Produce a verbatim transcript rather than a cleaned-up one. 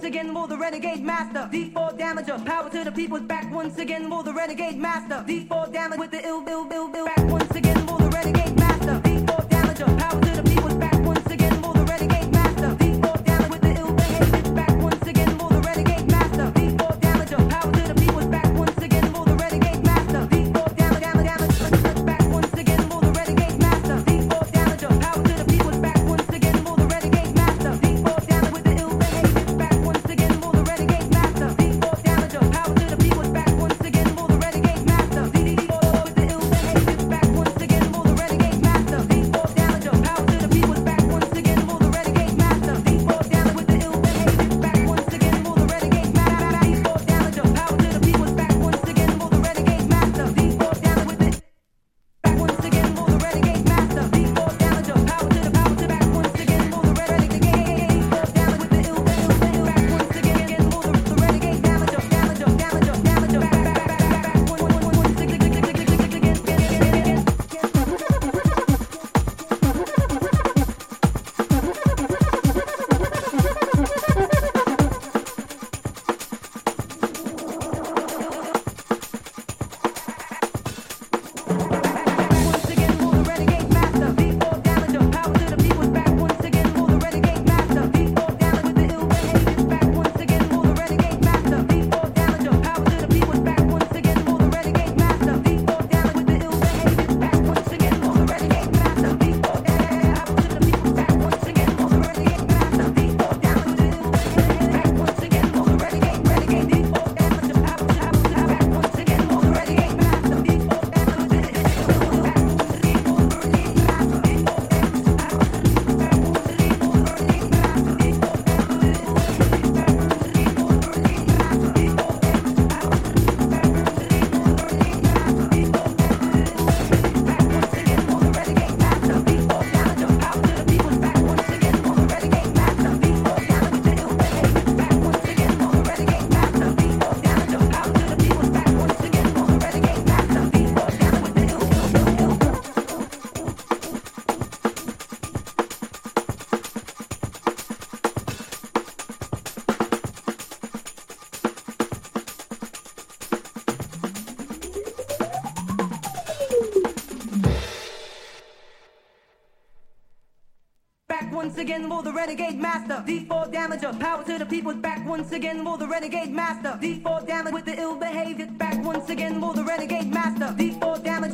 again for the renegade master. D four damager, power to the people's back once again for the renegade master. D four damage with the ill, ill, ill, ill. Back once again for the renegade master. D four damager, power to the people's back once again for the renegade master. D four damage with the ill behavior. Back once again for the renegade master. D four damager, power to the people's back once again for the renegade master. D four damage, damage, damage. Back once again for the renegade master. D four damager, power to the people's back once again for the renegade master. D four damage with the ill behavior. Back once again for the renegade master. D four damager, power to the people's back once again for the renegade master. D four with the ill behavior. Back once again for the renegade master. D four damager, power to the people's back once again for the renegade master. D four damage with the ill behavior. Back once again for the renegade master. D four damager, power to the people's back once again for the renegade master. D four damage with it. Back once again for the renegade master. D four damager, power to the power to back once again for the renegade. D four damage with the ill behavior. Back once again for the the renegade damager, damager, damager, damager. Back back back back back. One one one one six six six six six six again. Once again for the renegade master. D four damager, power to the people's back once again for the renegade master. D four damage with the ill behavior. Back once again for the renegade master. D four damager, power to the people's back once again for the renegade master. D four damage with the ill behavior. Back once again for the renegade master. D four damage power to the people's back once again for the renegade master. D four damage with the ill behavior. Back once again for the renegade renegade. D four damage power to power to back once again for the renegade master. D four damage with the ill behavior. Back once again for the renegade master. D four damager, power to the people's back once again for the renegade master. D four damage with the ill behavior. Back once again for the renegade master. D four damage.